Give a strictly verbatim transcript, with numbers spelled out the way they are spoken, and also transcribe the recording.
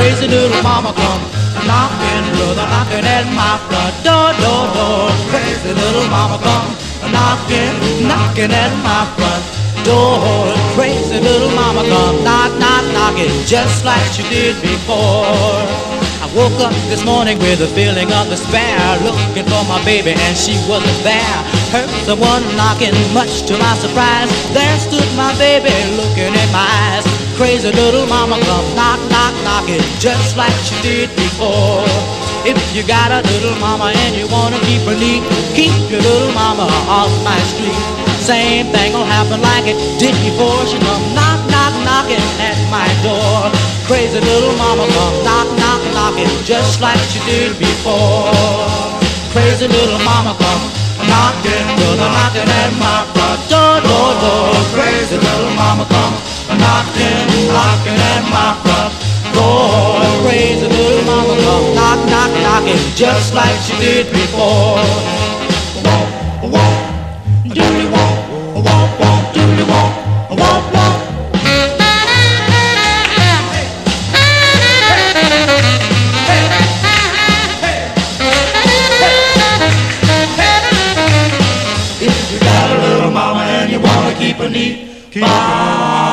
Crazy little mama come knocking, brother, knocking at my front door, door, door. Crazy little mama come knocking, knocking at my front door. Crazy little mama come knock, knock, knocking just like she did before. I woke up this morning with a feeling of despair, looking for my baby and she wasn't there. Heard someone knocking, much to my surprise. There stood my baby looking in my eyes. Crazy little mama come knock, knock, knocking just like she did before. If you got a little mama and you wanna keep her neat, keep your little mama off my street. Same thing will happen like it did before. She come knock, knock, knocking at my door. Crazy little mama come knock, knock, knocking just like she did before. Crazy little mama come knocking, brother, knocking at my front door, door, door. Crazy little mama come knocking, knocking at my front door. Crazy little mama come knock, knock, knocking just like she did before. Walk, walk, doody walk, walk, walk, doody walk, walk, walk. If you got a little mama and you wanna keep her neat, keep her